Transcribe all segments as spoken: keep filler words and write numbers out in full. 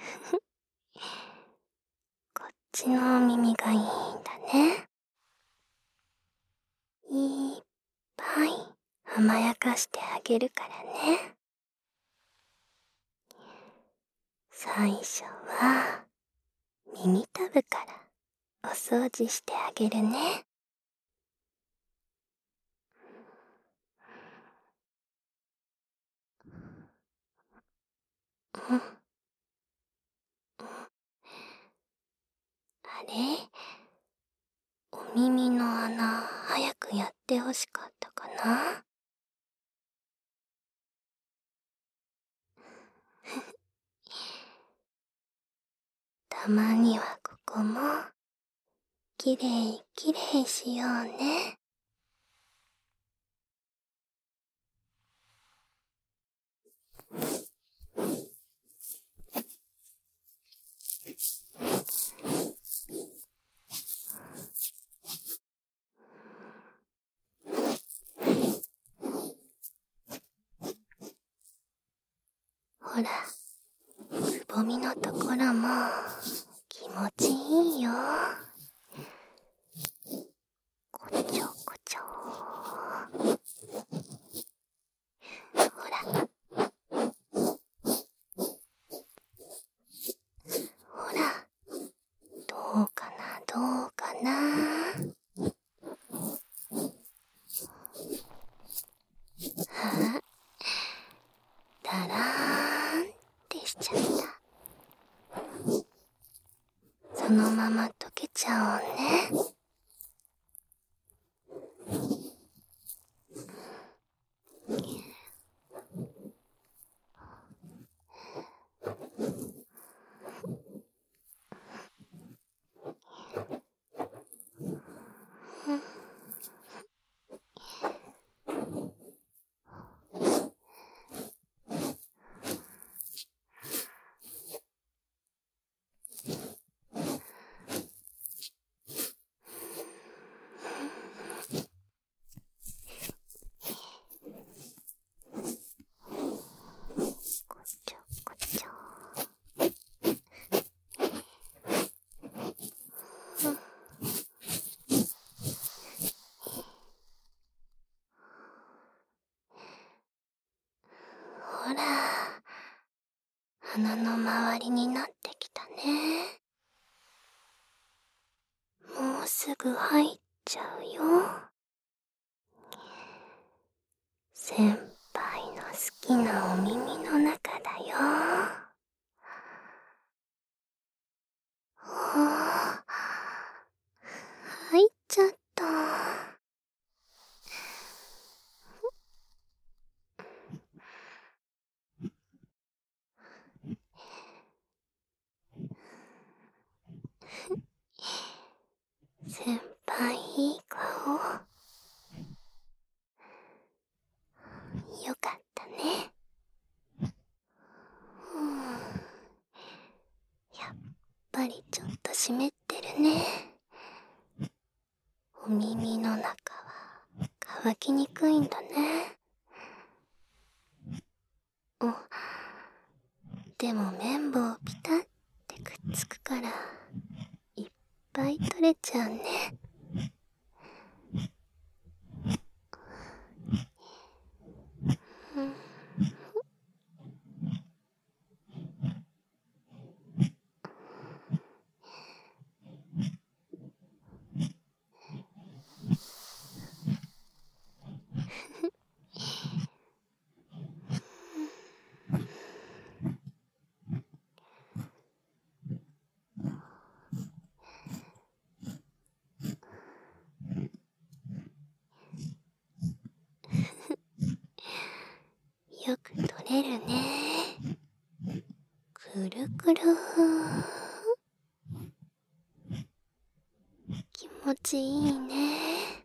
こっちのお耳がいいんだね。いっぱい甘やかしてあげるからね。最初は耳たぶからお掃除してあげるね。うん。あれ、お耳の穴早くやってほしかったかな。たまにはここもきれいきれいしようね。ほら、くぼみのところも気持ちいいよ。こちょこちょ。ほら、ほら、どうかなどうかな。あ、だらーんってしちゃった。そのまま溶けちゃおうね。こちょこちょ。ほら、鼻の周りになってきたね。もうすぐ入っちゃうよ。先輩の好きなお耳の中だよ。ほー、入っちゃった。先輩いい顔。よかったね。うん、やっぱりちょっと湿ってるね。お耳の中は乾きにくいんだね。お、でも綿棒ピタってくっつくからいっぱい取れちゃうね。うん、よく取れるね。くるくる。気持ちいいね。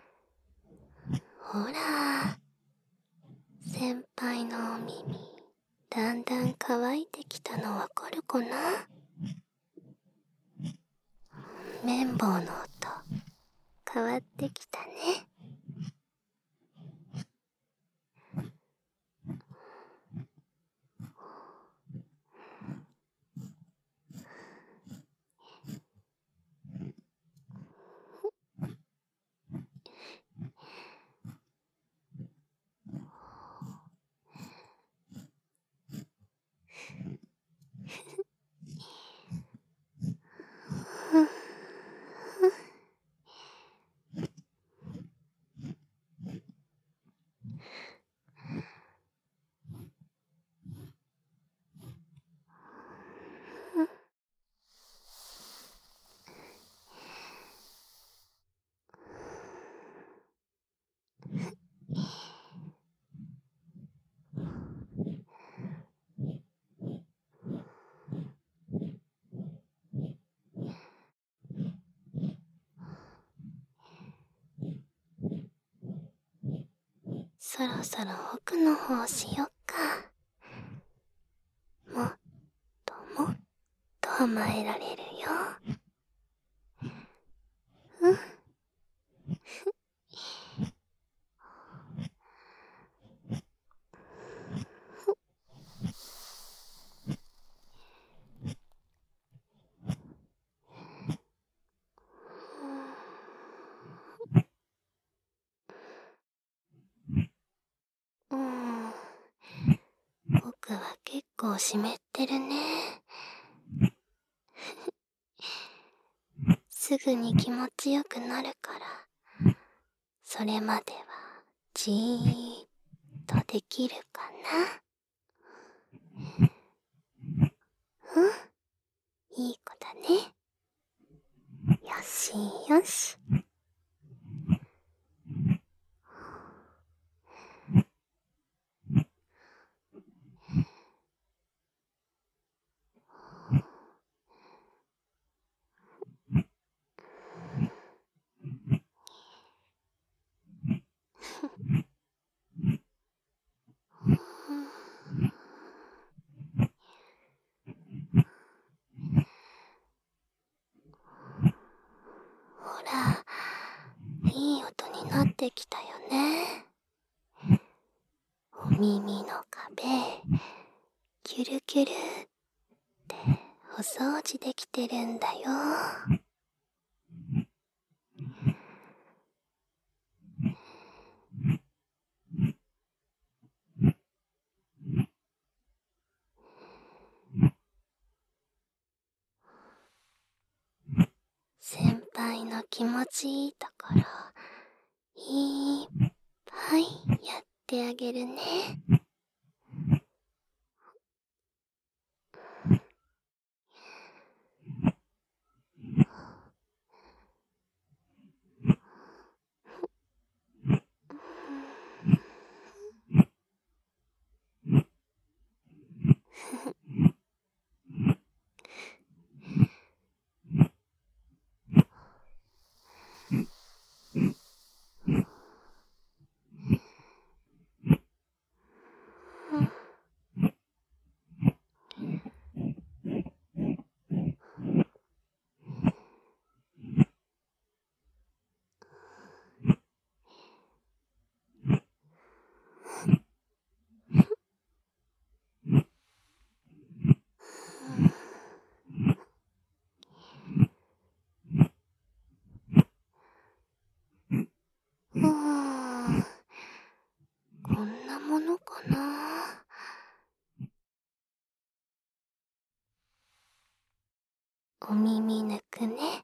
ほら、先輩のお耳だんだん乾いてきたのわかるかな。綿棒の音変わってきたね。 そろそろ奥の方しよっか。もっともっと甘えられるよ。うん。うん。僕は結構湿ってるね。すぐに気持ちよくなるから、それまではじーっとできるかな。うん、いい子だね。よしよし。ほら、いい音になってきたよね。お耳の壁、キュルキュルってお掃除できてるんだよ。先輩の気持ちいいところ、いっぱいやってあげるね。うーん、こんなものかな。お耳抜くね。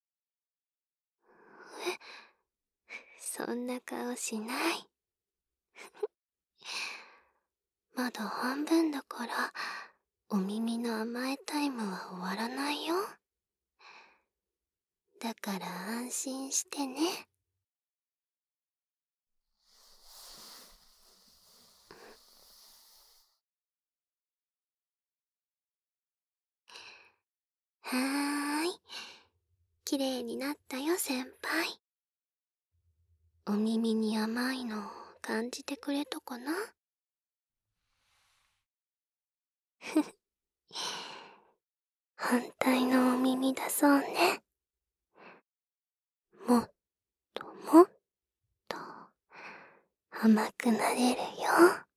え、そんな顔しない。まだ半分だから、お耳の甘えタイムは終わらないよ。だから安心してね。はーい。きれいになったよ、先輩。お耳に甘いの感じてくれたかな？反対のお耳だそうね。もっともっと甘くなれるよ。